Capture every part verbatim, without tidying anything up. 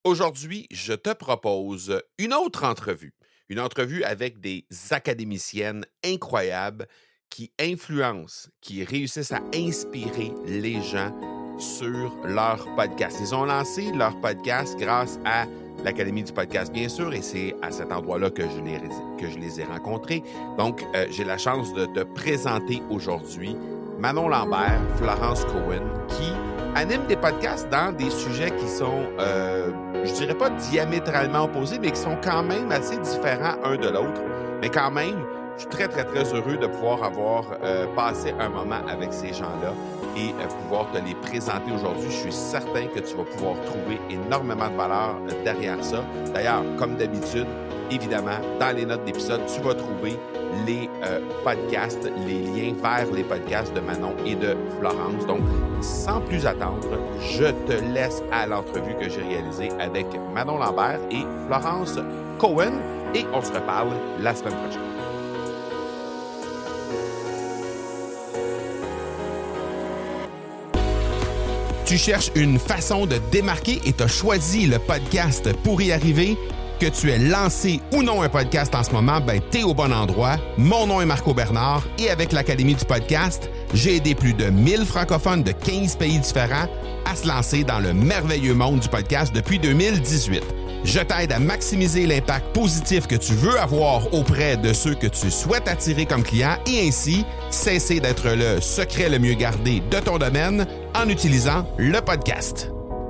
Aujourd'hui, je te propose une autre entrevue. Une entrevue avec des académiciennes incroyables qui influencent, qui réussissent à inspirer les gens sur leur podcast. Ils ont lancé leur podcast grâce à l'Académie du podcast, bien sûr, et c'est à cet endroit-là que je les, que je les ai rencontrés. Donc, euh, j'ai la chance de te présenter aujourd'hui Manon Lambert, Florence Cohen, qui animent des podcasts dans des sujets qui sont, euh, je dirais pas diamétralement opposés, mais qui sont quand même assez différents un de l'autre. Mais quand même, je suis très, très, très heureux de pouvoir avoir euh, passé un moment avec ces gens-là et euh, pouvoir te les présenter aujourd'hui. Je suis certain que tu vas pouvoir trouver énormément de valeur euh, derrière ça. D'ailleurs, comme d'habitude, évidemment, dans les notes d'épisode, tu vas trouver les euh, podcasts, les liens vers les podcasts de Manon et de Florence. Donc, sans plus attendre, je te laisse à l'entrevue que j'ai réalisée avec Manon Lambert et Florence Cohen et on se reparle la semaine prochaine. Tu cherches une façon de démarquer et tu as choisi le podcast pour y arriver? Que tu aies lancé ou non un podcast en ce moment, ben t'es au bon endroit. Mon nom est Marco Bernard et avec l'Académie du podcast, j'ai aidé plus de mille francophones de quinze pays différents à se lancer dans le merveilleux monde du podcast depuis deux mille dix-huit. Je t'aide à maximiser l'impact positif que tu veux avoir auprès de ceux que tu souhaites attirer comme clients et ainsi cesser d'être le secret le mieux gardé de ton domaine en utilisant le podcast.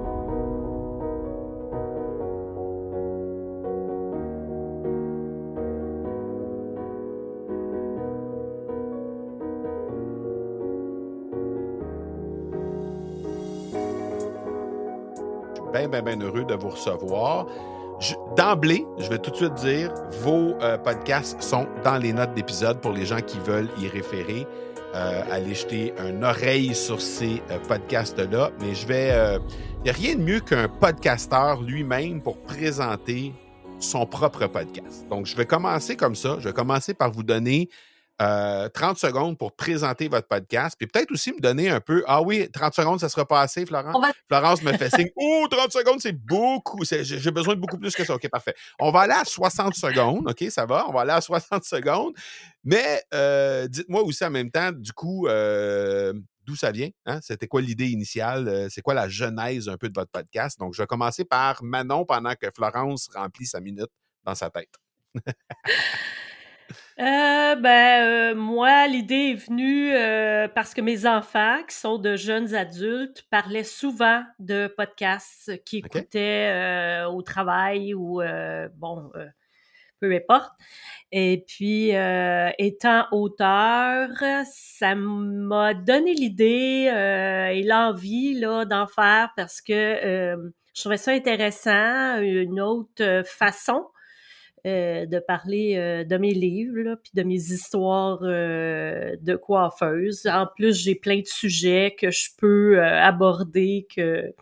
Bien, bien, bien heureux de vous recevoir. Je, d'emblée, je vais tout de suite dire, vos euh, podcasts sont dans les notes d'épisode pour les gens qui veulent y référer. Euh, aller jeter une oreille sur ces euh, podcasts-là. Mais je vais... Il euh, n'y a rien de mieux qu'un podcasteur lui-même pour présenter son propre podcast. Donc, je vais commencer comme ça. Je vais commencer par vous donner Euh, trente secondes pour présenter votre podcast, puis peut-être aussi me donner un peu, ah oui, trente secondes, ça sera pas assez, Florence? Va... Florence me fait signe, oh, trente secondes, c'est beaucoup, c'est, j'ai besoin de beaucoup plus que ça. OK, parfait. On va aller à soixante secondes, OK, ça va, on va aller à soixante secondes, mais euh, dites-moi aussi en même temps, du coup, euh, d'où ça vient, hein? C'était quoi l'idée initiale? C'est quoi la genèse un peu de votre podcast? Donc, je vais commencer par Manon pendant que Florence remplit sa minute dans sa tête. Euh, ben, euh, moi, l'idée est venue euh, parce que mes enfants, qui sont de jeunes adultes, parlaient souvent de podcasts qu'ils Okay. écoutaient euh, au travail ou, euh, bon, euh, peu importe. Et puis, euh, étant auteur, ça m'a donné l'idée euh, et l'envie là, d'en faire parce que euh, je trouvais ça intéressant, une autre façon Euh, de parler euh, de mes livres, là, puis de mes histoires euh, de coiffeuse. En plus, j'ai plein de sujets que je peux euh, aborder, que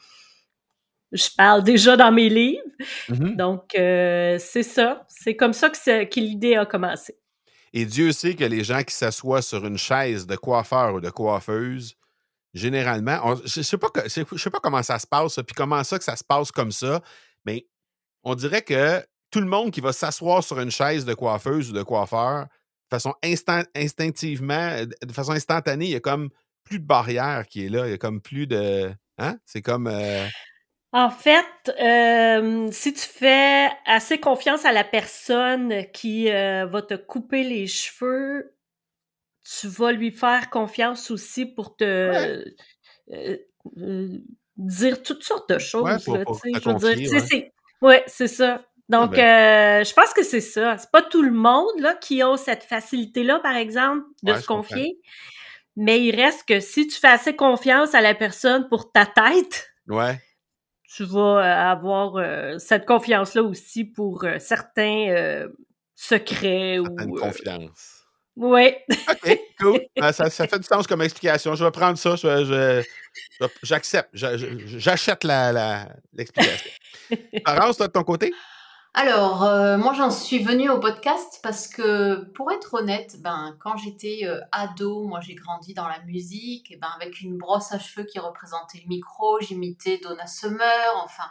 je parle déjà dans mes livres. Mm-hmm. Donc, euh, c'est ça. C'est comme ça que, c'est, que l'idée a commencé. Et Dieu sait que les gens qui s'assoient sur une chaise de coiffeur ou de coiffeuse, généralement, on, je ne sais, sais pas comment ça se passe, puis comment ça que ça se passe comme ça, mais on dirait que tout le monde qui va s'asseoir sur une chaise de coiffeuse ou de coiffeur, de façon instant, instinctivement, de façon instantanée, il y a comme plus de barrière qui est là. Il y a comme plus de... Hein? C'est comme... Euh... En fait, euh, si tu fais assez confiance à la personne qui euh, va te couper les cheveux, tu vas lui faire confiance aussi pour te... Ouais. Euh, euh, dire toutes sortes de choses. Ouais, pour, là, pour je veux dire, ouais. c'est, ouais, c'est ça. Donc, ah ben. euh, je pense que c'est ça. C'est pas tout le monde là, qui a cette facilité-là, par exemple, de ouais, se confier. Mais il reste que si tu fais assez confiance à la personne pour ta tête, ouais. tu vas avoir euh, cette confiance-là aussi pour euh, certains euh, secrets. Certaines ou euh... confidences. Oui. OK, cool. ça, ça fait du sens comme explication. Je vais prendre ça. Je, je, je, j'accepte. Je, je, j'achète la, la, l'explication. Florence, toi, de ton côté? Alors, euh, moi, j'en suis venue au podcast parce que, pour être honnête, ben, quand j'étais euh, ado, moi, j'ai grandi dans la musique, et ben, avec une brosse à cheveux qui représentait le micro, j'imitais Donna Summer, enfin,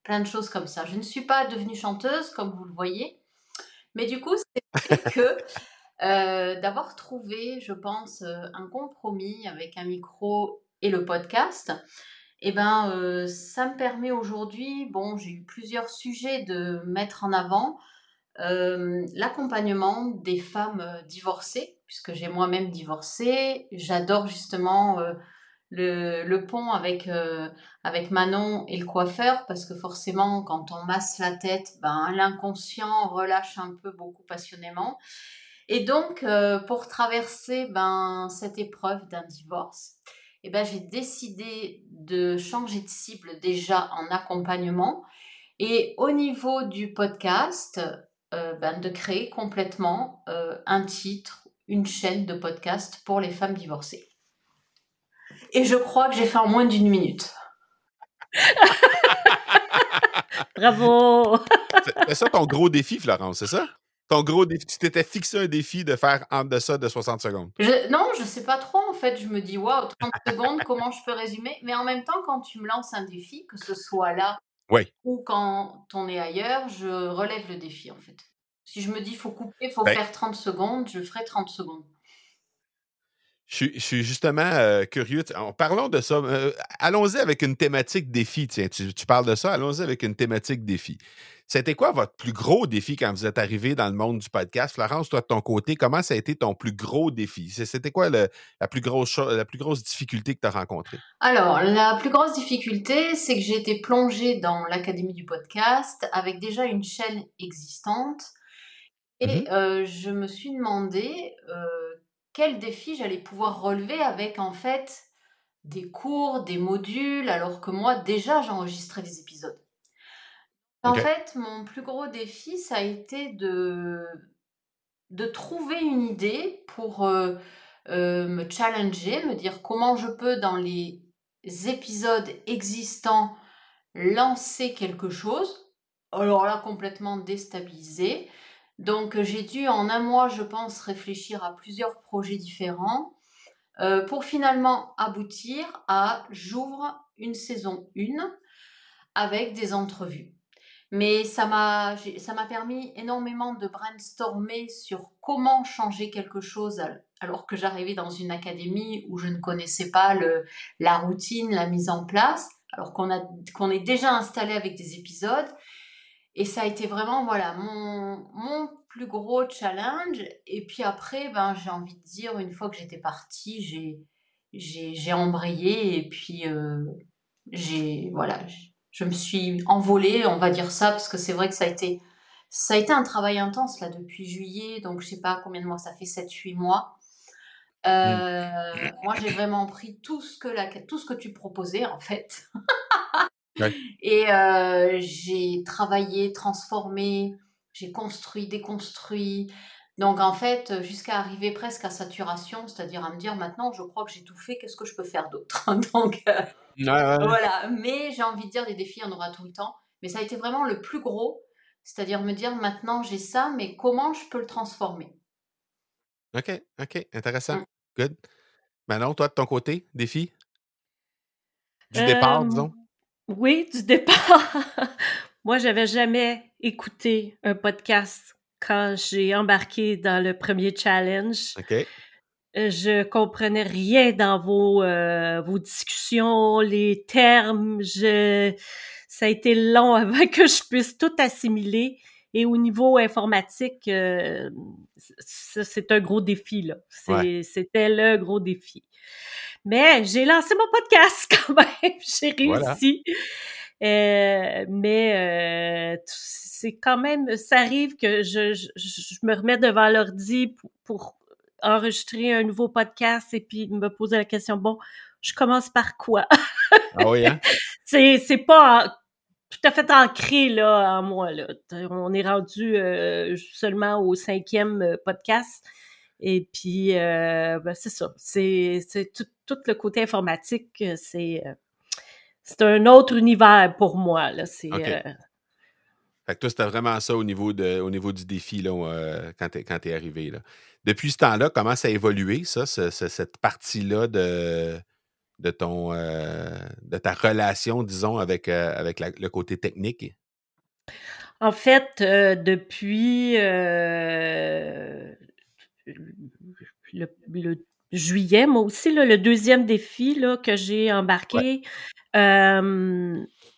plein de choses comme ça. Je ne suis pas devenue chanteuse, comme vous le voyez, mais du coup, c'est vrai que euh, d'avoir trouvé, je pense, euh, un compromis avec un micro et le podcast, eh ben, euh, ça me permet aujourd'hui, bon, j'ai eu plusieurs sujets de mettre en avant. Euh, l'accompagnement des femmes euh, divorcées, puisque j'ai moi-même divorcé. J'adore justement euh, le, le pont avec, euh, avec Manon et le coiffeur, parce que forcément, quand on masse la tête, ben, l'inconscient relâche un peu beaucoup passionnément. Et donc, euh, pour traverser ben, cette épreuve d'un divorce, eh ben, j'ai décidé de changer de cible déjà en accompagnement. Et au niveau du podcast, euh, ben, de créer complètement euh, un titre, une chaîne de podcast pour les femmes divorcées. Et je crois que j'ai fait en moins d'une minute. Bravo! C'est c'est ça ton gros défi, Florence, c'est ça? Ton gros défi, tu t'étais fixé un défi de faire en deçà de soixante secondes. Je, non, je sais pas trop en fait. Je me dis, waouh, trente secondes, comment je peux résumer? Mais en même temps, quand tu me lances un défi, que ce soit là Oui. ou quand on est ailleurs, je relève le défi en fait. Si je me dis, faut couper, il faut Ben, faire trente secondes, je ferai trente secondes. Je suis, je suis justement euh, curieux. En parlons de ça. Euh, allons-y avec une thématique défi. Tiens, tu, tu parles de ça. Allons-y avec une thématique défi. C'était quoi votre plus gros défi quand vous êtes arrivé dans le monde du podcast? Florence, toi, de ton côté, comment ça a été ton plus gros défi? C'est- C'était quoi le- la, plus grosse cho- la plus grosse difficulté que tu as rencontrée? Alors, la plus grosse difficulté, c'est que j'ai été plongée dans l'académie du podcast avec déjà une chaîne existante et Mhm. euh, je me suis demandé euh, quel défi j'allais pouvoir relever avec en fait des cours, des modules, alors que moi déjà j'enregistrais des épisodes. En OK. fait, mon plus gros défi, ça a été de, de trouver une idée pour euh, euh, me challenger, me dire comment je peux dans les épisodes existants lancer quelque chose. Alors là, complètement déstabilisé. Donc j'ai dû en un mois, je pense, réfléchir à plusieurs projets différents euh, pour finalement aboutir à j'ouvre une saison un avec des entrevues. Mais ça m'a, j'ai- ça m'a permis énormément de brainstormer sur comment changer quelque chose al- alors que j'arrivais dans une académie où je ne connaissais pas le, la routine, la mise en place, alors qu'on a, qu'on est déjà installé avec des épisodes. Et ça a été vraiment, voilà, mon, mon plus gros challenge. Et puis après, ben, j'ai envie de dire, une fois que j'étais partie, j'ai, j'ai, j'ai embrayé et puis euh, j'ai, voilà, j- je me suis envolée, on va dire ça, parce que c'est vrai que ça a été, ça a été un travail intense là depuis juillet, donc je sais pas combien de mois, ça fait sept huit mois. Mm. Euh, moi, j'ai vraiment pris tout ce que la, tout ce que tu proposais en fait. Ouais. Et euh, j'ai travaillé, transformé, j'ai construit, déconstruit. Donc en fait, jusqu'à arriver presque à saturation, c'est-à-dire à me dire maintenant, je crois que j'ai tout fait, qu'est-ce que je peux faire d'autre? Donc euh, Ouais, ouais, ouais. voilà, mais j'ai envie de dire des défis, on aura tout le temps. Mais ça a été vraiment le plus gros, c'est-à-dire me dire maintenant j'ai ça, mais comment je peux le transformer? OK, OK, intéressant. Mm. Good. Manon, toi, de ton côté, défi? Du départ, Euh, disons? oui, du départ. Moi, j'avais jamais écouté un podcast quand j'ai embarqué dans le premier challenge. OK. Euh, Je comprenais rien dans vos euh, vos discussions, les termes. Je, ça a été long avant que je puisse tout assimiler. Et au niveau informatique, euh, ça, c'est un gros défi là. Ouais. C'est, c'était le gros défi. Mais j'ai lancé mon podcast quand même. J'ai Voilà. réussi. Euh, mais euh, c'est quand même, ça arrive que je, je, je me remets devant l'ordi pour, pour enregistrer un nouveau podcast et puis me poser la question, bon, je commence par quoi? Ah oui, hein? c'est, c'est pas en- tout à fait ancré là en moi. Là. On est rendu euh, seulement au cinquième euh, podcast. Et puis, euh, ben, c'est ça. C'est, c'est tout, tout le côté informatique, euh, c'est, euh, c'est un autre univers pour moi. Là. C'est, OK. euh, Fait que toi, c'était vraiment ça au niveau, de, au niveau du défi là, euh, quand t'es, quand t'es arrivé. Là. Depuis ce temps-là, comment ça a évolué, ça, ce- ce- cette partie-là de, de ton euh, de ta relation, disons, avec, euh, avec la- le côté technique? En fait, euh, depuis euh, le, le juillet, moi aussi, là, le deuxième défi là, que j'ai Ouais. embarqué, euh,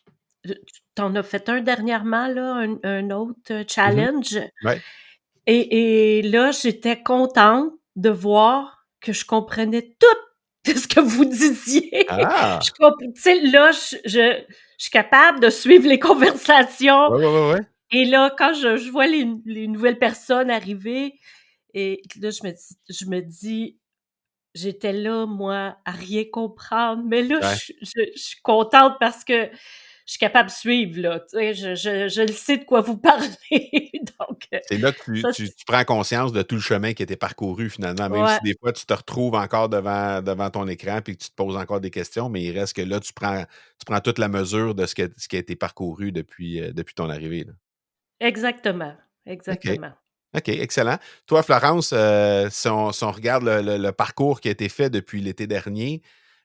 tu en as fait un dernièrement, là, un, un autre euh, Mhm. challenge. Ouais. Et, et là, j'étais contente de voir que je comprenais tout de ce que vous disiez. Je Ah! comp- tu sais, là, je, je, je suis capable de suivre les conversations. Ouais, ouais, ouais, ouais. Et là, quand je, je vois les, les nouvelles personnes arriver, et là, je me dis, je me dis, j'étais là, moi, à rien comprendre. Mais là, Ouais. je, je, je suis contente parce que je suis capable de suivre, là. Tu sais, je, je, je le sais de quoi vous parlez. Donc, euh, C'est là que tu, ça, tu- c'est- tu prends conscience de tout le chemin qui a été parcouru finalement, même si ouais, des fois tu te retrouves encore devant, devant ton écran puis que tu te poses encore des questions, mais il reste que là, tu prends, tu prends toute la mesure de ce, que, ce qui a été parcouru depuis, euh, depuis ton arrivée, là. exactement, OK. exactement. OK, excellent. Toi, Florence, euh, si, on, si on regarde le, le- le parcours qui a été fait depuis l'été dernier,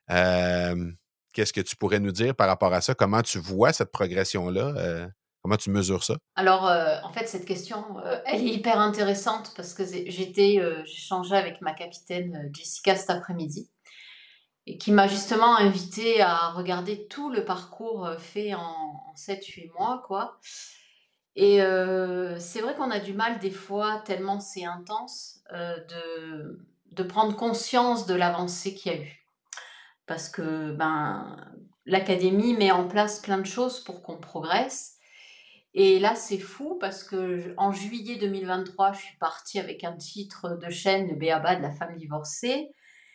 euh, qu'est-ce que tu pourrais nous dire par rapport à ça? Comment tu vois cette progression-là? Euh, comment tu mesures ça? Alors, euh, en fait, cette question, euh, elle est hyper intéressante parce que c'est- j'étais, euh, j'ai changé avec ma capitaine euh, Jessica cet après-midi et qui m'a justement invité à regarder tout le parcours euh, fait en, en sept huit mois, quoi. Et euh, c'est vrai qu'on a du mal des fois, tellement c'est intense, euh, de, de prendre conscience de l'avancée qu'il y a eu. Parce que ben, l'académie met en place plein de choses pour qu'on progresse. Et là, c'est fou parce que je- en juillet deux mille vingt-trois, je suis partie avec un titre de chaîne, le B.A.B.A. de la femme divorcée.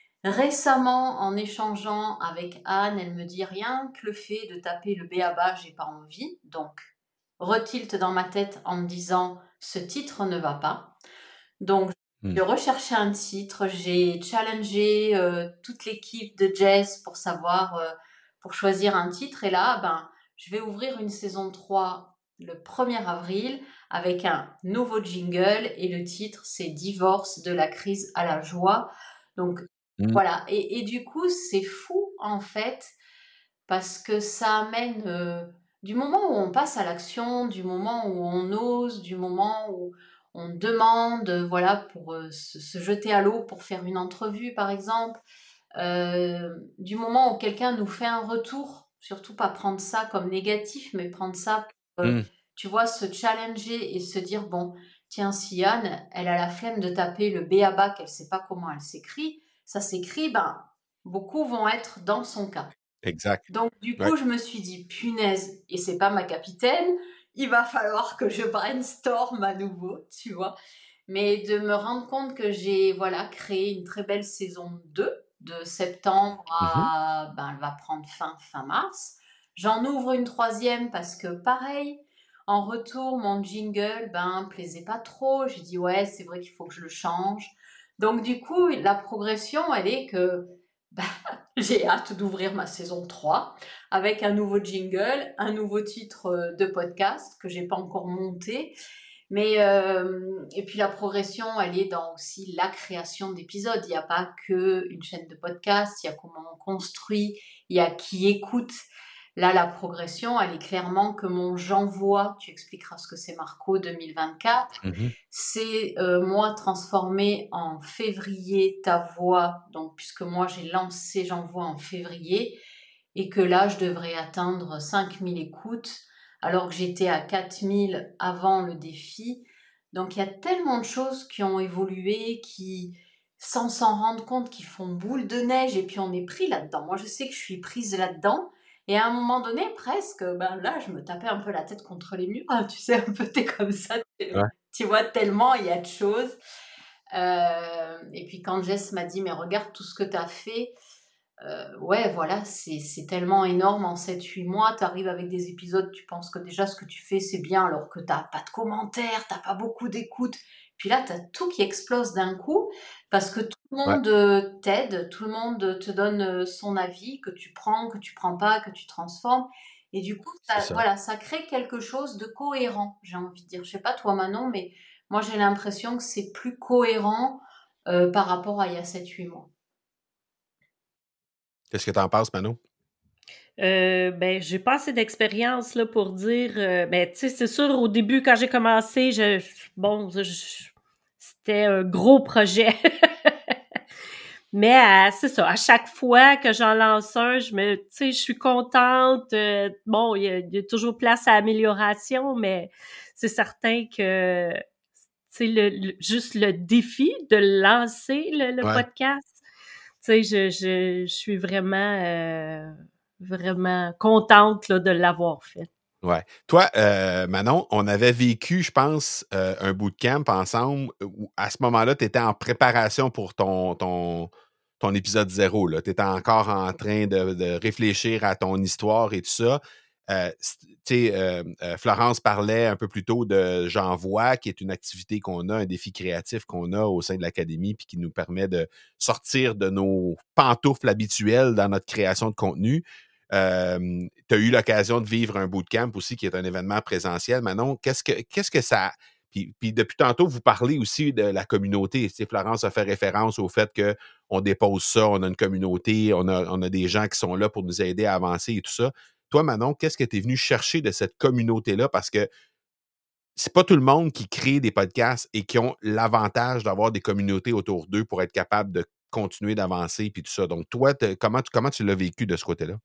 Récemment, en échangeant avec Anne, elle me dit rien que le fait de taper le B.A.B.A., j'ai pas envie. Donc, retilte dans ma tête en me disant ce titre ne va pas. Donc, Hmm. j'ai recherché un titre, j'ai challengé euh, toute l'équipe de Jess pour savoir, euh, pour choisir un titre. Et là, ben, je vais ouvrir une saison trois le premier avril avec un nouveau jingle et le titre c'est Divorce de la crise à la joie. Donc Hmm. voilà, et, et du coup c'est fou en fait parce que ça amène euh, du moment où on passe à l'action, du moment où on ose, du moment où on demande, euh, voilà, pour euh, se, se jeter à l'eau pour faire une entrevue, par exemple, euh, du moment où quelqu'un nous fait un retour, surtout pas prendre ça comme négatif, mais prendre ça pour, euh, Hmm. tu vois, se challenger et se dire, bon, tiens, si Anne, elle a la flemme de taper le B A B A, qu'elle sait pas comment elle s'écrit, ça s'écrit, ben, beaucoup vont être dans son cas. Exact. Donc, du Ouais. coup, je me suis dit, punaise, et c'est pas ma capitaine, il va falloir que je brainstorm à nouveau, tu vois. Mais de me rendre compte que j'ai, voilà, créé une très belle saison deux, de septembre Mhm. à, ben, elle va prendre fin, fin mars. J'en ouvre une troisième parce que, pareil, en retour, mon jingle, ben, plaisait pas trop. J'ai dit, ouais, c'est vrai qu'il faut que je le change. Donc, du coup, la progression, elle est que, ben, j'ai hâte d'ouvrir ma saison trois avec un nouveau jingle, un nouveau titre euh, de podcast que j'ai pas encore monté. Mais euh, et puis la progression, elle est dans aussi la création d'épisodes. Il n'y a pas que une chaîne de podcast, il y a comment on construit, il y a qui écoute. Là, la progression, elle est clairement que mon j'envoie, tu expliqueras ce que c'est Marco deux mille vingt-quatre, Mhm. c'est euh, moi transformé en février ta voix, donc puisque moi j'ai lancé j'envoie en février, et que là je devrais atteindre cinq mille écoutes, alors que j'étais à quatre mille avant le défi. Donc il y a tellement de choses qui ont évolué, qui, sans s'en rendre compte, qui font boule de neige, et puis on est pris là-dedans. Moi je sais que je suis prise là-dedans, et à un moment donné, presque, ben là, je me tapais un peu la tête contre les murs. Ah, tu sais, un peu, t'es comme ça. Ouais. Tu vois, tellement il y a de choses. Euh, et puis quand Jess m'a dit, mais regarde tout ce que tu as fait, euh, ouais, voilà, c'est c'est tellement énorme en sept huit mois. Tu arrives avec des épisodes, tu penses que déjà ce que tu fais, c'est bien, alors que tu n'as pas de commentaires, tu n'as pas beaucoup d'écoute. Puis là, tu as tout qui explose d'un coup parce que tout le Ouais. monde euh, t'aide, tout le monde te donne euh, son avis, que tu prends, que tu prends pas, que tu transformes. Et du coup, C'est ça, ça. voilà, ça crée quelque chose de cohérent, j'ai envie de dire. Je sais pas toi, Manon, mais moi, j'ai l'impression que c'est plus cohérent euh, par rapport à il y a sept huit mois. Qu'est-ce que tu en penses, Manon? Euh, ben, j'ai pas assez d'expérience là pour dire. Euh, ben, tu sais, c'est sûr, au début, quand j'ai commencé, je, bon, je- je- c'était un gros projet. Mais euh, c'est ça, à chaque fois que j'en lance un, je me, tu sais, je suis contente. Euh, bon, il y, a, il y a toujours place à amélioration, mais c'est certain que, tu sais, le, le- juste le défi de lancer le, le Ouais. podcast, tu sais, je, je, je suis vraiment, euh, vraiment contente là, de l'avoir fait. Ouais. Toi, euh, Manon, on avait vécu, je pense, euh, un bootcamp ensemble où à ce moment-là, tu étais en préparation pour ton, ton, ton épisode zéro. Tu étais encore en train de, de réfléchir à ton histoire et tout ça. Euh, tu sais, euh, euh, Florence parlait un peu plus tôt de J'envoie, qui est une activité qu'on a, un défi créatif qu'on a au sein de l'Académie, puis qui nous permet de sortir de nos pantoufles habituelles dans notre création de contenu. Euh, tu as eu l'occasion de vivre un bootcamp aussi, qui est un événement présentiel. Manon, qu'est-ce que, qu'est-ce que ça... Puis, puis depuis tantôt, vous parlez aussi de la communauté. Tu sais, Florence a fait référence au fait qu'on dépose ça, on a une communauté, on a, on a des gens qui sont là pour nous aider à avancer et tout ça. Toi, Manon, qu'est-ce que tu es venu chercher de cette communauté-là? Parce que c'est pas tout le monde qui crée des podcasts et qui ont l'avantage d'avoir des communautés autour d'eux pour être capable de continuer d'avancer puis tout ça. Donc, toi, comment, comment tu l'as vécu de ce côté-là?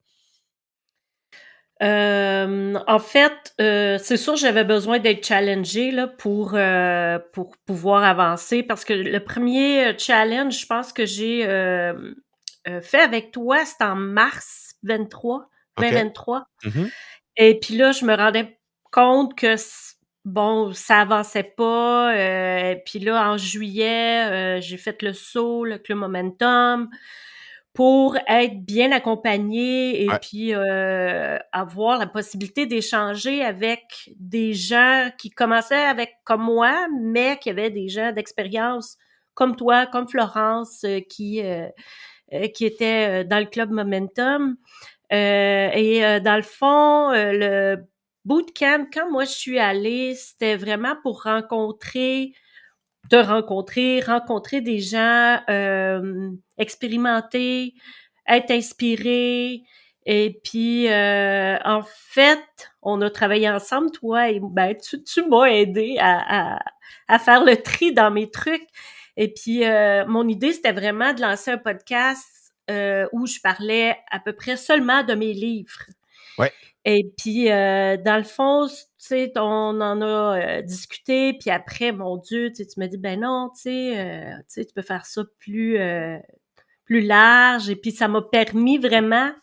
Euh, en fait, euh, c'est sûr j'avais besoin d'être challengée là pour euh, pour pouvoir avancer parce que le premier challenge, je pense que j'ai euh, euh, fait avec toi, c'était en mars vingt-trois, OK. vingt vingt-trois. Mm-hmm. Et puis là, je me rendais compte que bon, ça avançait pas. Euh, puis là, en juillet, euh, j'ai fait le saut là, avec le momentum pour être bien accompagnée et Ouais. puis euh, avoir la possibilité d'échanger avec des gens qui commençaient avec comme moi, mais qui avaient des gens d'expérience comme toi, comme Florence, euh, qui euh, euh, qui étaient euh, dans le club Momentum. Euh, et euh, dans le fond, euh, le bootcamp, quand moi je suis allée, c'était vraiment pour rencontrer de rencontrer, rencontrer des gens euh, expérimentés, être inspiré. Et puis, euh, en fait, on a travaillé ensemble, toi, et ben, tu, tu m'as aidé à, à, à faire le tri dans mes trucs. Et puis, euh, mon idée, c'était vraiment de lancer un podcast euh, où je parlais à peu près seulement de mes livres. Ouais. Et puis, euh, dans le fond, tu sais, on en a euh, discuté, puis après, mon Dieu, tu sais, tu m'as dit, ben non, tu sais, euh, tu sais, tu peux faire ça plus, euh, plus large. Et puis, ça m'a permis vraiment,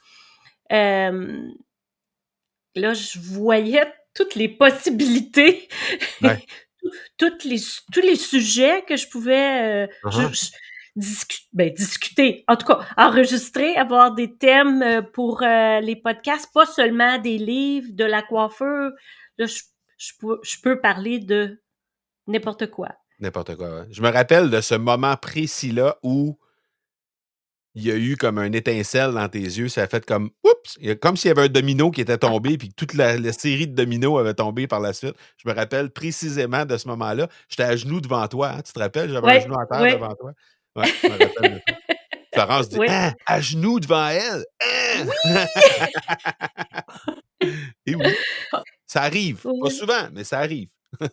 euh, là, je voyais toutes les possibilités, Ouais. toutes les, tous les sujets que je pouvais, euh, je, Uh-huh. je, discu- ben, discuter, en tout cas, enregistrer, avoir des thèmes euh, pour euh, les podcasts, pas seulement des livres, de la coiffure. Là, je, je, peux, je peux parler de n'importe quoi. N'importe quoi, ouais. Je me rappelle de ce moment précis-là où il y a eu comme un étincelle dans tes yeux. Ça a fait comme oups! Il y a, comme s'il y avait un domino qui était tombé puis que toute la, la série de dominos avait tombé par la suite. Je me rappelle précisément de ce moment-là. J'étais à genoux devant toi. Hein, tu te rappelles? J'avais un Ouais, genou à terre ouais. devant toi. Ouais, je me rappelle de ça. Florence dit Oui. hein, à genoux devant elle. Hein? Oui! Et oui, ça arrive. Pas Oui. souvent, mais ça arrive.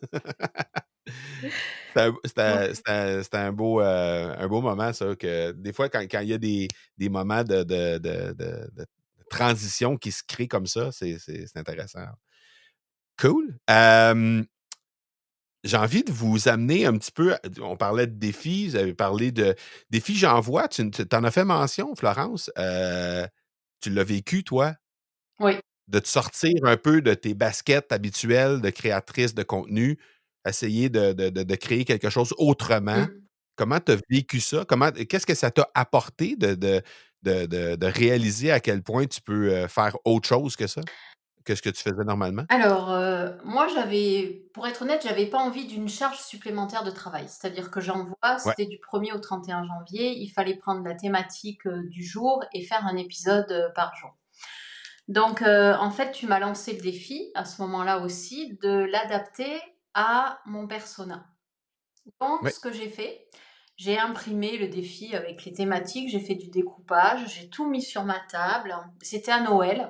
C'était un, c'était- c'était- c'était un beau, euh, un beau moment, ça. Que des fois, quand, quand il y a des, des moments de, de, de, de- de transition qui se créent comme ça, c'est c'est- c'est intéressant. Cool. Euh, j'ai envie de vous amener un petit peu. On parlait de défis, vous avez parlé de défis, j'en vois. Tu en as fait mention, Florence. Euh, tu l'as vécu, toi, Oui. de te sortir un peu de tes baskets habituelles de créatrice de contenu, essayer de, de, de, de créer quelque chose autrement. Mm. Comment tu as vécu ça? Comment, qu'est-ce que ça t'a apporté de, de, de, de, de réaliser à quel point tu peux euh, faire autre chose que ça, que ce que tu faisais normalement? Alors, euh, moi, j'avais, pour être honnête, j'avais pas envie d'une charge supplémentaire de travail. C'est-à-dire que j'envoie, Ouais. c'était du premier au trente et un janvier, il fallait prendre la thématique euh, du jour et faire un épisode euh, par jour. Donc, euh, en fait, tu m'as lancé le défi, à ce moment-là aussi, de l'adapter à mon persona. Donc, Ouais. ce que j'ai fait, j'ai imprimé le défi avec les thématiques, j'ai fait du découpage, j'ai tout mis sur ma table. C'était à Noël.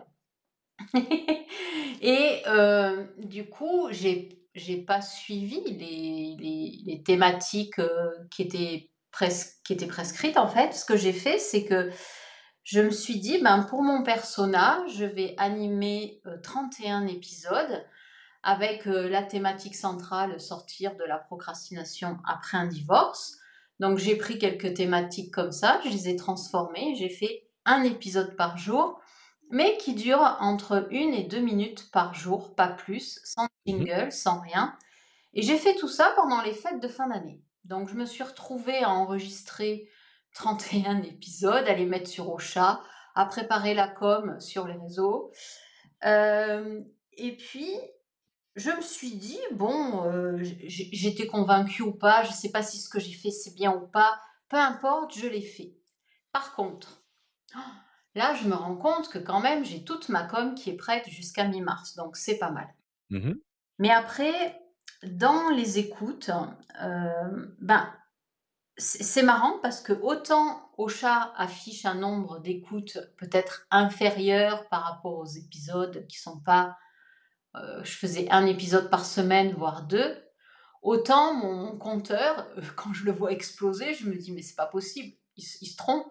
Et euh, du coup, j'ai j'ai pas suivi les, les, les thématiques euh, qui étaient pres- qui étaient prescrites en fait. Ce que j'ai fait, c'est que je me suis dit, ben pour mon personnage, je vais animer euh, trente et un épisodes avec euh, la thématique centrale, sortir de la procrastination après un divorce. Donc j'ai pris quelques thématiques comme ça, je les ai transformées, j'ai fait un épisode par jour, mais qui dure entre une et deux minutes par jour, pas plus, sans Mhm. jingle, sans rien. Et j'ai fait tout ça pendant les fêtes de fin d'année. Donc je me suis retrouvée à enregistrer trente et un épisodes, à les mettre sur Ocha, à préparer la com sur les réseaux. Euh, et puis, je me suis dit, bon, euh, j- j'étais convaincue ou pas, je ne sais pas si ce que j'ai fait c'est bien ou pas, peu importe, je l'ai fait. Par contre, là, je me rends compte que quand même, j'ai toute ma com qui est prête jusqu'à mi-mars, donc c'est pas mal. Mhm. Mais après, dans les écoutes, euh, ben, c'est c'est marrant parce que autant Ocha affiche un nombre d'écoutes peut-être inférieur par rapport aux épisodes qui sont pas, euh, je faisais un épisode par semaine, voire deux, autant mon compteur, euh, quand je le vois exploser, je me dis mais c'est pas possible, il, s- il se trompe.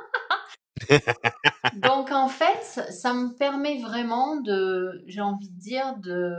Donc en fait, ça, ça me permet vraiment de, j'ai envie de dire, de,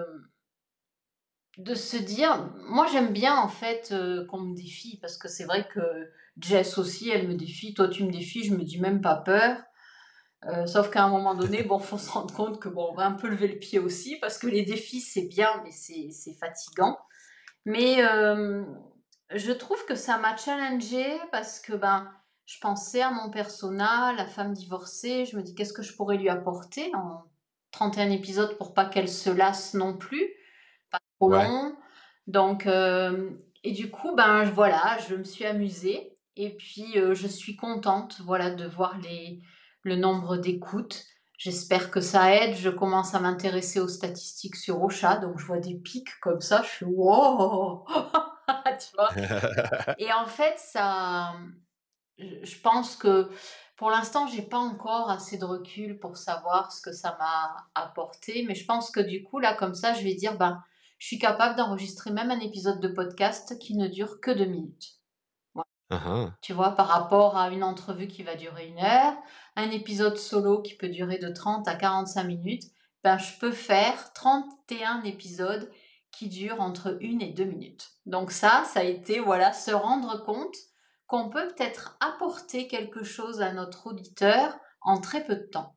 de se dire, moi j'aime bien en fait euh, qu'on me défie, parce que c'est vrai que Jess aussi, elle me défie, toi tu me défies, je me dis même pas peur. Euh, sauf qu'à un moment donné, bon, faut se rendre compte que bon, on va un peu lever le pied aussi, parce que les défis c'est bien, mais c'est c'est fatigant. Mais euh, je trouve que ça m'a challengée parce que ben, je pensais à mon persona, la femme divorcée. Je me dis qu'est-ce que je pourrais lui apporter en trente et un épisodes pour pas qu'elle se lasse non plus, pas trop Ouais. long. Donc, euh, et du coup, ben voilà, je me suis amusée. Et puis, euh, je suis contente, voilà, de voir les, le nombre d'écoutes. J'espère que ça aide. Je commence à m'intéresser aux statistiques sur Ocha, donc je vois des pics comme ça. Je suis wow, tu vois. Et en fait, ça, je je pense que pour l'instant, j'ai pas encore assez de recul pour savoir ce que ça m'a apporté, mais je pense que du coup, là, comme ça, je vais dire, ben, je suis capable d'enregistrer même un épisode de podcast qui ne dure que deux minutes. Voilà. Ah, Tu vois, par rapport à une entrevue qui va durer une heure, un épisode solo qui peut durer de trente à quarante-cinq minutes, ben, je peux faire trente et un épisodes qui durent entre une et deux minutes. Donc ça, ça a été, voilà, se rendre compte qu'on peut peut-être apporter quelque chose à notre auditeur en très peu de temps.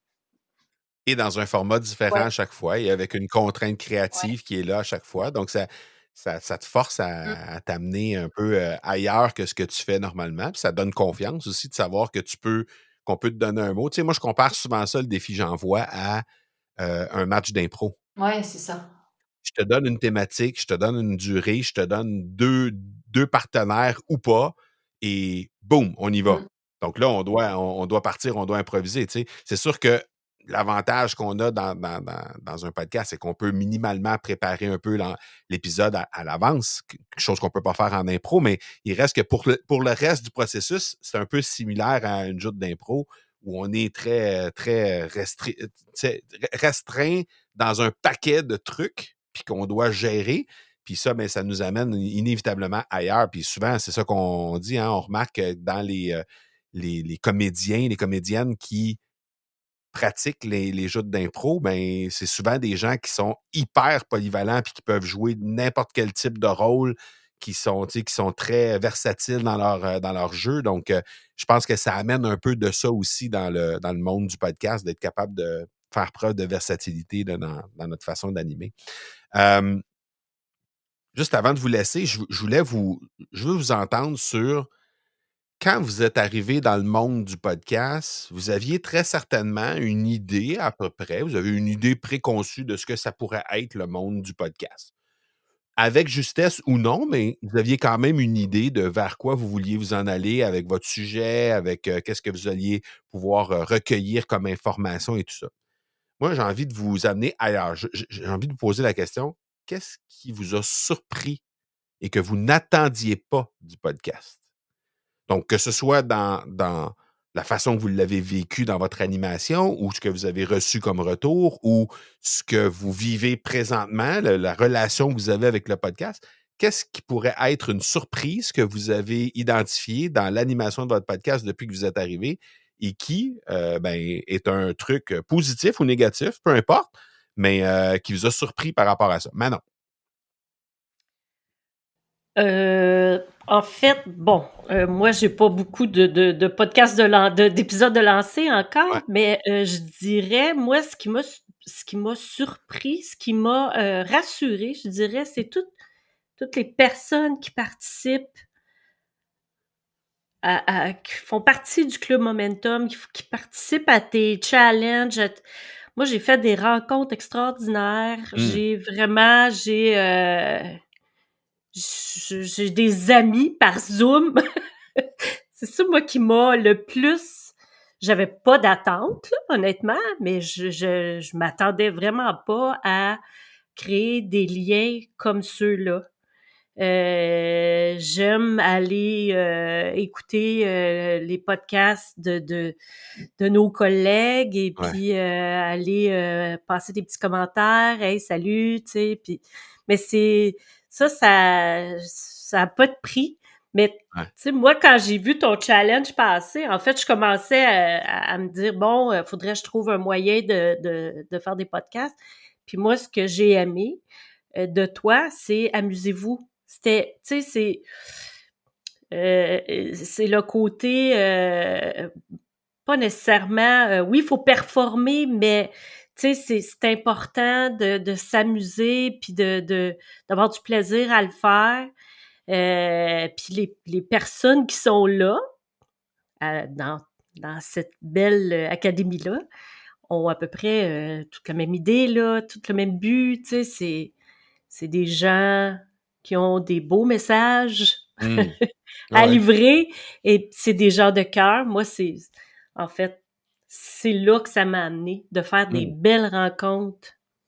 et dans un format différent Ouais, à chaque fois et avec une contrainte ouais. créative qui est là à chaque fois. Donc, ça, ça, ça te force Mm. à, à t'amener un peu euh, ailleurs que ce que tu fais normalement. Puis ça donne confiance aussi de savoir que tu peux, qu'on peut te donner un mot. Tu sais, moi, je compare souvent ça, le défi J'envoie, à euh, un match d'impro. Ouais, c'est ça. Je te donne une thématique, je te donne une durée, je te donne deux, deux partenaires ou pas, et boum, on y va. Mm. Donc là, on doit, on, on doit partir, on doit improviser. Tu sais. C'est sûr que l'avantage qu'on a dans, dans, dans, dans un podcast, c'est qu'on peut minimalement préparer un peu l'en- l'épisode à, à l'avance, quelque chose qu'on peut pas faire en impro, mais il reste que pour le, pour le reste du processus, c'est un peu similaire à une joute d'impro où on est très, très restri- tu sais, restreint dans un paquet de trucs puis qu'on doit gérer. Puis ça, ben, ça nous amène inévitablement ailleurs. Puis souvent, c'est ça qu'on dit, hein, on remarque que dans les, euh, les, les comédiens, les comédiennes qui pratiquent les, les jeux d'impro, ben, c'est souvent des gens qui sont hyper polyvalents puis qui peuvent jouer n'importe quel type de rôle, qui sont, tu sais, qui sont très versatiles dans leur, euh, dans leur jeu. Donc, euh, je pense que ça amène un peu de ça aussi dans le, dans le monde du podcast, d'être capable de faire preuve de versatilité là, dans, dans notre façon d'animer. Euh, Juste avant de vous laisser, je, je voulais vous, je veux vous entendre sur quand vous êtes arrivé dans le monde du podcast, vous aviez très certainement une idée à peu près, vous avez une idée préconçue de ce que ça pourrait être le monde du podcast. Avec justesse ou non, mais vous aviez quand même une idée de vers quoi vous vouliez vous en aller avec votre sujet, avec euh, qu'est-ce que vous alliez pouvoir euh, recueillir comme information et tout ça. Moi, j'ai envie de vous amener ailleurs. Je- je- J'ai envie de vous poser la question, qu'est-ce qui vous a surpris et que vous n'attendiez pas du podcast? Donc, que ce soit dans, dans la façon que vous l'avez vécu dans votre animation ou ce que vous avez reçu comme retour ou ce que vous vivez présentement, le- la relation que vous avez avec le podcast, qu'est-ce qui pourrait être une surprise que vous avez identifiée dans l'animation de votre podcast depuis que vous êtes arrivé et qui euh, ben, est un truc positif ou négatif, peu importe, mais euh, qui vous a surpris par rapport à ça? Manon. Euh, en fait, bon, euh, moi, j'ai pas beaucoup de, de, de podcasts de, lan- de- d'épisodes de lancer encore, Ouais. mais euh, je dirais, moi, ce qui m'a, ce qui m'a surpris, ce qui m'a euh, rassuré, je dirais, c'est toutes toutes les personnes qui participent à, à- qui font partie du Club Momentum, qui, qui participent à tes challenges. à t- Moi, j'ai fait des rencontres extraordinaires. Mm. J'ai vraiment, j'ai, euh, j- j'ai des amis par Zoom. C'est ça, moi, qui m'a le plus. J'avais pas d'attente, là, honnêtement, mais je, je, je m'attendais vraiment pas à créer des liens comme ceux-là. Euh, j'aime aller euh, écouter euh, les podcasts de, de, de nos collègues et Ouais. puis euh, aller euh, passer des petits commentaires. Hey, salut, tu sais. Puis, mais c'est ça, ça, ça a pas de prix. Mais Ouais. tu sais, moi, quand j'ai vu ton challenge passer, en fait, je commençais à, à- à me dire bon, euh, faudrait que je trouve un moyen de, de, de faire des podcasts. Puis moi, ce que j'ai aimé euh, de toi, c'est amusez-vous. C'était, tu sais, c'est euh, c'est le côté euh, pas nécessairement. Euh, oui, il faut performer, mais tu sais, c'est c'est important de, de s'amuser puis de de d'avoir du plaisir à le faire. Euh, puis les les personnes qui sont là euh, dans dans cette belle euh, académie là ont à peu près euh, toute la même idée là, tout le même but. Tu sais, c'est c'est des gens qui ont des beaux messages Mm. à Ouais. livrer et c'est des gens de cœur. Moi, c'est en fait, c'est là que ça m'a amené de faire des Mm. belles rencontres.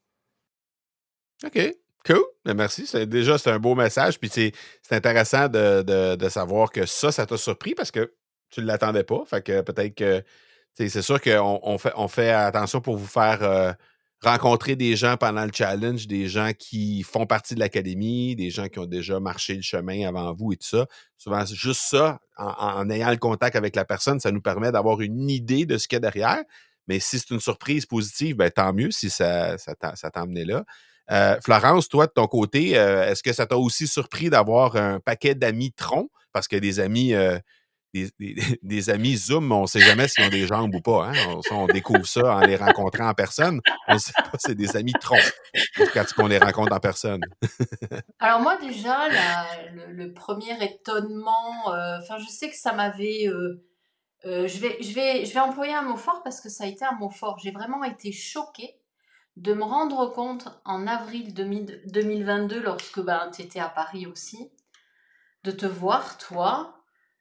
OK. Cool. Ben, merci. C'est, déjà, c'est un beau message. Puis c'est, c'est intéressant de, de, de savoir que ça, ça t'a surpris parce que tu ne l'attendais pas. Fait que peut-être que tu sais, c'est sûr qu'on on fait, on fait attention pour vous faire euh, rencontrer des gens pendant le challenge, des gens qui font partie de l'académie, des gens qui ont déjà marché le chemin avant vous et tout ça. Souvent, c'est juste ça, en, en ayant le contact avec la personne, ça nous permet d'avoir une idée de ce qu'il y a derrière. Mais si c'est une surprise positive, ben, tant mieux si ça, ça, t'a, ça t'a amené là. Euh, Florence, toi, de ton côté, euh, est-ce que ça t'a aussi surpris d'avoir un paquet d'amis troncs? Parce que des amis, euh, des, des, des amis Zoom, on ne sait jamais s'ils ont des jambes ou pas. Hein? On, ça, on découvre ça en les rencontrant en personne. On ne sait pas si c'est des amis troncs jusqu'à ce qu'on les rencontre en personne. Alors moi déjà, la- le, le premier étonnement, euh, enfin je sais que ça m'avait, euh, euh, je vais, je vais, je vais employer un mot fort parce que ça a été un mot fort. J'ai vraiment été choquée de me rendre compte en avril deux mille deux mille vingt-deux, lorsque ben, tu étais à Paris aussi, de te voir toi,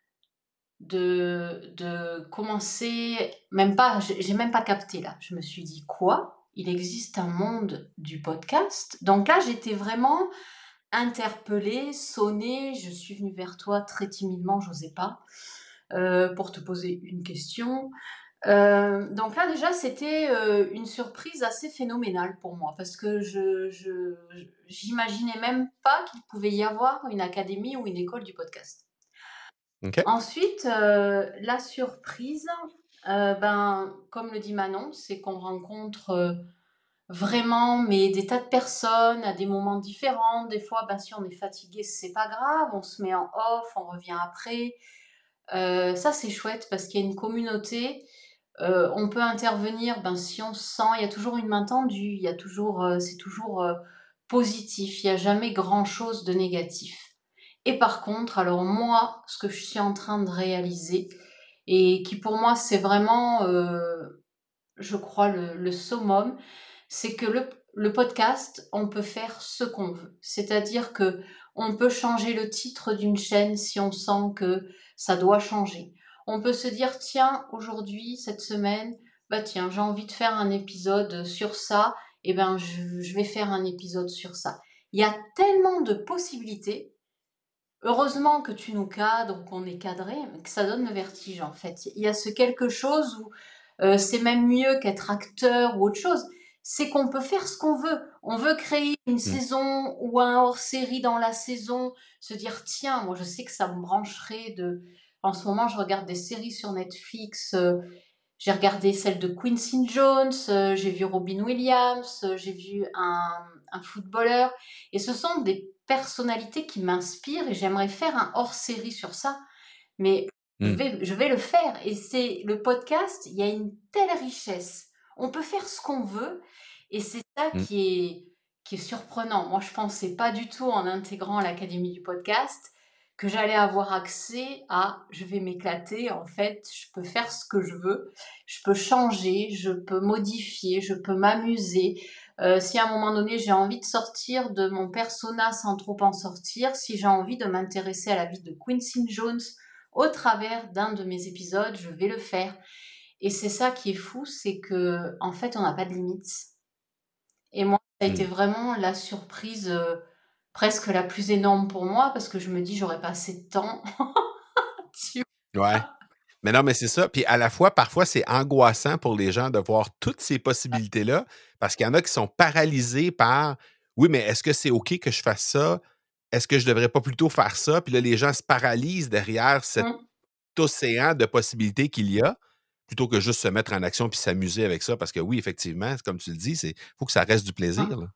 de, de commencer, même pas, j'ai j'ai même pas capté là. Je me suis dit quoi? Il existe un monde du podcast. Donc là, j'étais vraiment interpellée, sonnée. Je suis venue vers toi très timidement, j'osais pas, euh, pour te poser une question. Euh, donc là, déjà, c'était euh, une surprise assez phénoménale pour moi parce que je, je, j'imaginais même pas qu'il pouvait y avoir une académie ou une école du podcast. OK? Ensuite, euh, la surprise, euh, ben, comme le dit Manon, c'est qu'on rencontre euh, vraiment mais des tas de personnes à des moments différents. Des fois, ben, si on est fatigué, c'est pas grave, on se met en off, on revient après. Euh, ça, c'est chouette parce qu'il y a une communauté. Euh, on peut intervenir, ben, si on se sent, il y a toujours une main tendue, il y a toujours, euh, c'est toujours euh, positif, il n'y a jamais grand-chose de négatif. Et par contre, alors moi, ce que je suis en train de réaliser, et qui pour moi c'est vraiment, euh, je crois, le, le summum, c'est que le, le podcast, on peut faire ce qu'on veut. C'est-à-dire que on peut changer le titre d'une chaîne si on sent que ça doit changer. On peut se dire, tiens, aujourd'hui, cette semaine, bah tiens, j'ai envie de faire un épisode sur ça, et ben je, je vais faire un épisode sur ça. Il y a tellement de possibilités heureusement que tu nous cadres, qu'on est cadré, que ça donne le vertige, en fait. Il y a ce quelque chose où euh, c'est même mieux qu'être acteur ou autre chose. C'est qu'on peut faire ce qu'on veut. On veut créer une Mmh. saison ou un hors-série dans la saison, se dire, tiens, moi je sais que ça me brancherait de... En ce moment, je regarde des séries sur Netflix. euh, j'ai regardé celle de Quincy Jones, euh, j'ai vu Robin Williams, euh, j'ai vu un, un footballeur. Et ce sont des personnalités qui m'inspirent et j'aimerais faire un hors-série sur ça. Mais je Mmh. vais, je vais le faire. Et c'est le podcast, il y a une telle richesse. On peut faire ce qu'on veut. Et c'est ça Mmh. qui est, qui est surprenant. Moi, je pensais pas du tout en intégrant l'Académie du podcast que j'allais avoir accès à je vais m'éclater. En fait, je peux faire ce que je veux. Je peux changer, je peux modifier, je peux m'amuser. Euh, si à un moment donné j'ai envie de sortir de mon persona sans trop en sortir, si j'ai envie de m'intéresser à la vie de Quincy Jones au travers d'un de mes épisodes, je vais le faire. Et c'est ça qui est fou, c'est que en fait, on n'a pas de limites. Et moi, ça a été Mmh. vraiment la surprise euh, presque la plus énorme pour moi parce que je me dis, j'aurais pas assez de temps. Tu- Ouais. Mais non, mais c'est ça. Puis à la fois, parfois, c'est angoissant pour les gens de voir toutes ces possibilités-là parce qu'il y en a qui sont paralysés par oui, mais est-ce que c'est OK que je fasse ça? Est-ce que je devrais pas plutôt faire ça? Puis là, les gens se paralysent derrière cet Mm. océan de possibilités qu'il y a, plutôt que juste se mettre en action puis s'amuser avec ça. Parce que oui, effectivement, comme tu le dis, il faut que ça reste du plaisir. Mm. Là.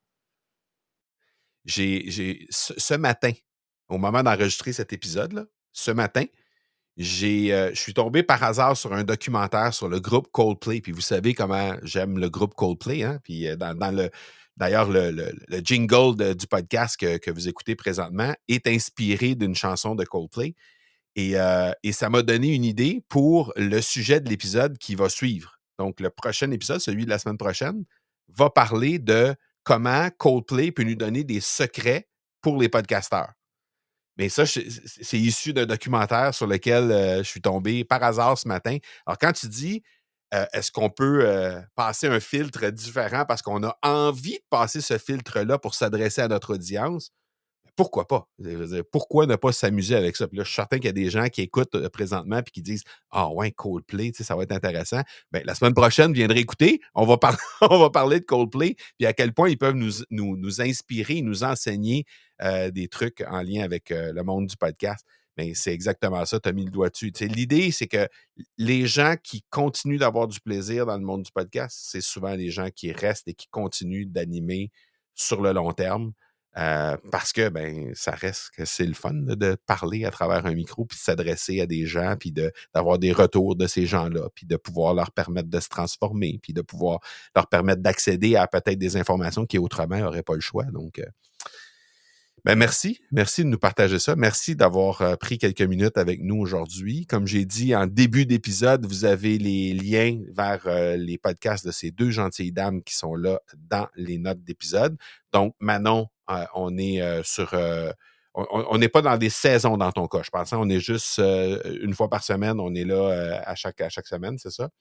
J'ai, j'ai, ce, ce matin, au moment d'enregistrer cet épisode-là, ce matin, j'ai, euh, je suis tombé par hasard sur un documentaire sur le groupe Coldplay. Puis vous savez comment j'aime le groupe Coldplay. Hein? Puis euh, dans, dans le, d'ailleurs, le, le, le jingle de- du podcast que, que vous écoutez présentement est inspiré d'une chanson de Coldplay. Et, euh, et ça m'a donné une idée pour le sujet de l'épisode qui va suivre. Donc, le prochain épisode, celui de la semaine prochaine, va parler de comment Coldplay peut nous donner des secrets pour les podcasteurs. Mais ça, c'est c'est issu d'un documentaire sur lequel euh, je suis tombé par hasard ce matin. Alors, quand tu dis, euh, est-ce qu'on peut euh, passer un filtre différent parce qu'on a envie de passer ce filtre-là pour s'adresser à notre audience, pourquoi pas? Je veux dire, pourquoi ne pas s'amuser avec ça? Puis là, je suis certain qu'il y a des gens qui écoutent euh, présentement et qui disent ah ouais, Coldplay, tu sais, ça va être intéressant. Ben, la semaine prochaine, viendrez écouter. On va, par- on va parler de Coldplay, puis à quel point ils peuvent nous, nous, nous inspirer, nous enseigner euh, des trucs en lien avec euh, le monde du podcast. Mais c'est exactement ça, tu as mis le doigt dessus. Tu sais, l'idée, c'est que les gens qui continuent d'avoir du plaisir dans le monde du podcast, c'est souvent les gens qui restent et qui continuent d'animer sur le long terme. Euh, parce que ben ça reste que c'est le fun là, de parler à travers un micro puis de s'adresser à des gens puis de d'avoir des retours de ces gens-là puis de pouvoir leur permettre de se transformer puis de pouvoir leur permettre d'accéder à peut-être des informations qui autrement n'auraient pas le choix. Donc euh, ben merci, merci de nous partager ça. Merci d'avoir euh, pris quelques minutes avec nous aujourd'hui. Comme j'ai dit en début d'épisode, vous avez les liens vers euh, les podcasts de ces deux gentilles dames qui sont là dans les notes d'épisode. Donc, Manon, euh, on est euh, sur... Euh, on n'est pas dans des saisons dans ton cas, je pense. Hein? On est juste euh, une fois par semaine, on est là euh, à, chaque, à chaque semaine, c'est ça?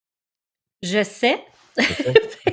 Je sais. C'est ça.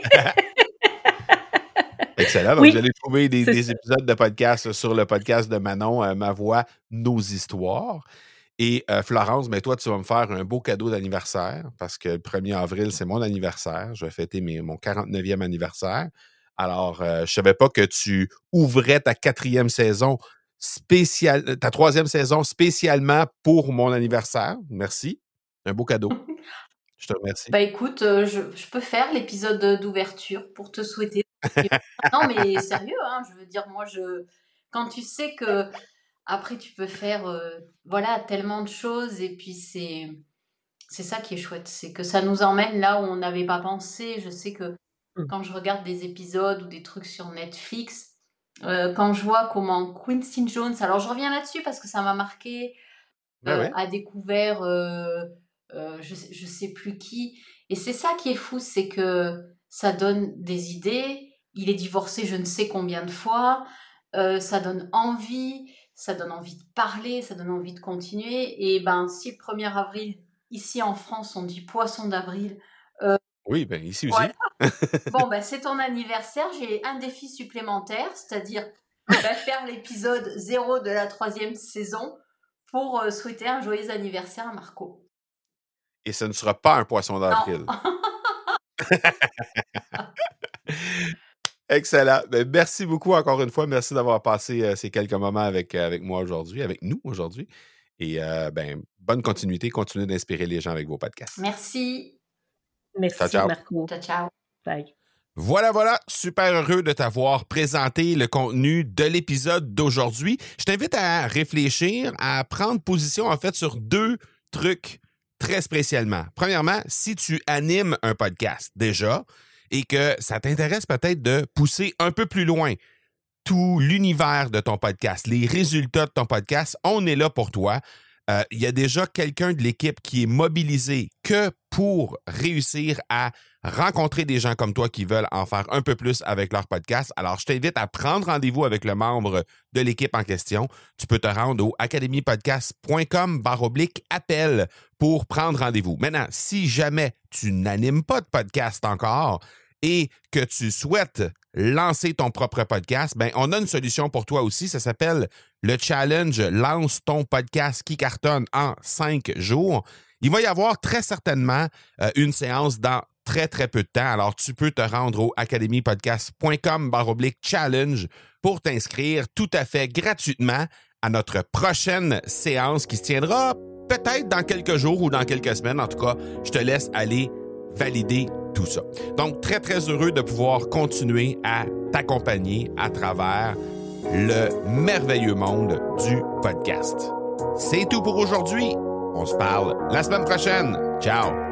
Excellent. Donc, vous Oui, allez trouver des, c'est des ça. épisodes de podcast sur le podcast de Manon, euh, Ma Voix, Nos Histoires. Et euh, Florence, ben toi, tu vas me faire un beau cadeau d'anniversaire parce que le premier avril, c'est mon anniversaire. Je vais fêter mes, mon quarante-neuvième anniversaire. Alors, euh, je ne savais pas que tu ouvrais ta quatrième saison spéciale, ta troisième saison spécialement pour mon anniversaire. Merci. Un beau cadeau. Je te remercie. Bah écoute, euh, je, je peux faire l'épisode d'ouverture pour te souhaiter. Non, mais sérieux, hein, je veux dire, moi, je quand tu sais que après tu peux faire, euh, voilà, tellement de choses et puis c'est c'est ça qui est chouette, c'est que ça nous emmène là où on n'avait pas pensé. Je sais que Mmh. quand je regarde des épisodes ou des trucs sur Netflix, euh, quand je vois comment Quincy Jones, alors je reviens là-dessus parce que ça m'a marqué, Ben euh, oui. a découvert euh, euh, je, sais- je sais plus qui. Et c'est ça qui est fou, c'est que ça donne des idées. Il est divorcé je ne sais combien de fois. Euh, ça donne envie, ça donne envie de parler, ça donne envie de continuer. Et ben, si le premier avril, ici en France, on dit poisson d'avril, Oui, ben ici voilà. aussi. Bon, ben, c'est ton anniversaire, j'ai un défi supplémentaire, c'est-à-dire va faire l'épisode zéro de la troisième saison pour euh, souhaiter un joyeux anniversaire à Marco. Et ce ne sera pas un poisson d'avril. Excellent. Ben, merci beaucoup encore une fois. Merci d'avoir passé euh, ces quelques moments avec, avec moi aujourd'hui, avec nous aujourd'hui. Et euh, ben, bonne continuité. Continuez d'inspirer les gens avec vos podcasts. Merci. Merci, ciao, ciao. Marco. Ciao, ciao. Bye. Voilà, voilà. Super heureux de t'avoir présenté le contenu de l'épisode d'aujourd'hui. Je t'invite à réfléchir, à prendre position en fait sur deux trucs très spécialement. Premièrement, si tu animes un podcast déjà et que ça t'intéresse peut-être de pousser un peu plus loin tout l'univers de ton podcast, les résultats de ton podcast, on est là pour toi. Euh, il y a déjà quelqu'un de l'équipe qui est mobilisé que pour réussir à rencontrer des gens comme toi qui veulent en faire un peu plus avec leur podcast. Alors, je t'invite à prendre rendez-vous avec le membre de l'équipe en question. Tu peux te rendre au academypodcast.com barre oblique appel pour prendre rendez-vous. Maintenant, si jamais tu n'animes pas de podcast encore et que tu souhaites lancer ton propre podcast, ben on a une solution pour toi aussi. Ça s'appelle le challenge « Lance ton podcast qui cartonne en cinq jours ». Il va y avoir très certainement euh, une séance dans très, très peu de temps. Alors, tu peux te rendre au academypodcast.com barre oblique challenge pour t'inscrire tout à fait gratuitement à notre prochaine séance qui se tiendra peut-être dans quelques jours ou dans quelques semaines. En tout cas, je te laisse aller valider tout ça. Donc, très, très heureux de pouvoir continuer à t'accompagner à travers le merveilleux monde du podcast. C'est tout pour aujourd'hui. On se parle la semaine prochaine. Ciao!